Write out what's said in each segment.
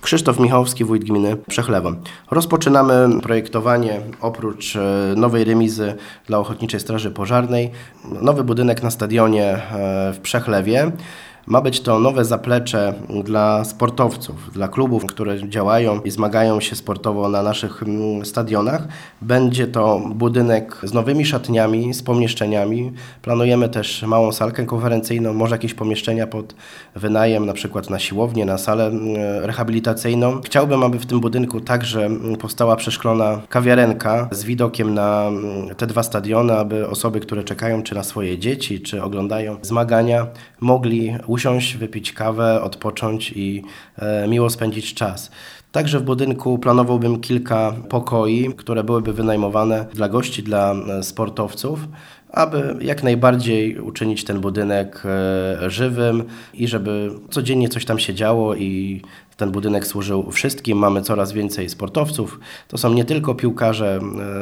Krzysztof Michałowski, wójt gminy Przechlewo. Rozpoczynamy projektowanie oprócz nowej remizy dla Ochotniczej Straży Pożarnej. Nowy budynek na stadionie w Przechlewie. Ma być to nowe zaplecze dla sportowców, dla klubów, które działają i zmagają się sportowo na naszych stadionach. Będzie to budynek z nowymi szatniami, z pomieszczeniami. Planujemy też małą salkę konferencyjną, może jakieś pomieszczenia pod wynajem, na przykład na siłownię, na salę rehabilitacyjną. Chciałbym, aby w tym budynku także powstała przeszklona kawiarenka z widokiem na te dwa stadiony, aby osoby, które czekają czy na swoje dzieci, czy oglądają zmagania, mogli usiąść, wypić kawę, odpocząć i miło spędzić czas. Także w budynku planowałbym kilka pokoi, które byłyby wynajmowane dla gości, dla sportowców, aby jak najbardziej uczynić ten budynek żywym i żeby codziennie coś tam się działo i ten budynek służył wszystkim. Mamy coraz więcej sportowców. To są nie tylko piłkarze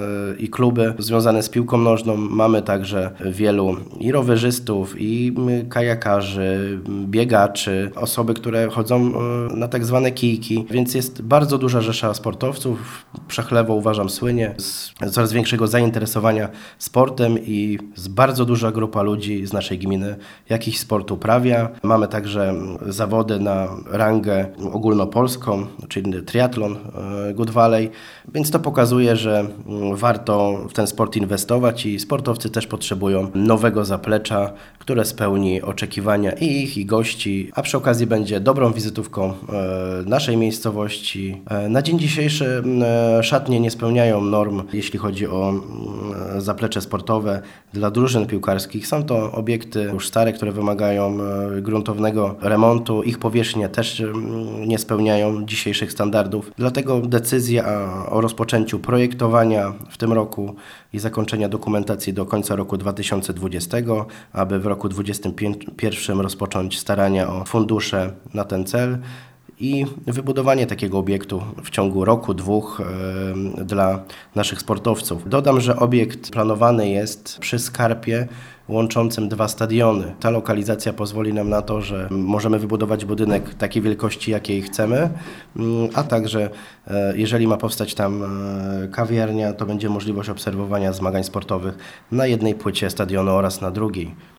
i kluby związane z piłką nożną. Mamy także wielu i rowerzystów, i kajakarzy, biegaczy, osoby, które chodzą na tak zwane kijki. Więc jest bardzo duża rzesza sportowców. Przechlewo, uważam, słynie z coraz większego zainteresowania sportem i z bardzo duża grupa ludzi z naszej gminy jakiś sport uprawia. Mamy także zawody na rangę ogólnopolską, czyli triatlon Good Valley, więc to pokazuje, że warto w ten sport inwestować i sportowcy też potrzebują nowego zaplecza, które spełni oczekiwania i ich, i gości, a przy okazji będzie dobrą wizytówką naszej miejscowości. Na dzień dzisiejszy szatnie nie spełniają norm, jeśli chodzi o zaplecze sportowe dla drużyn piłkarskich. Są to obiekty już stare, które wymagają gruntownego remontu. Ich powierzchnie też nie spełniają dzisiejszych standardów. Dlatego decyzja o rozpoczęciu projektowania w tym roku i zakończenia dokumentacji do końca roku 2020, aby w roku 2021 rozpocząć starania o fundusze na ten cel i wybudowanie takiego obiektu w ciągu roku, dwóch dla naszych sportowców. Dodam, że obiekt planowany jest przy skarpie łączącym dwa stadiony. Ta lokalizacja pozwoli nam na to, że możemy wybudować budynek takiej wielkości, jakiej chcemy, a także jeżeli ma powstać tam kawiarnia, to będzie możliwość obserwowania zmagań sportowych na jednej płycie stadionu oraz na drugiej.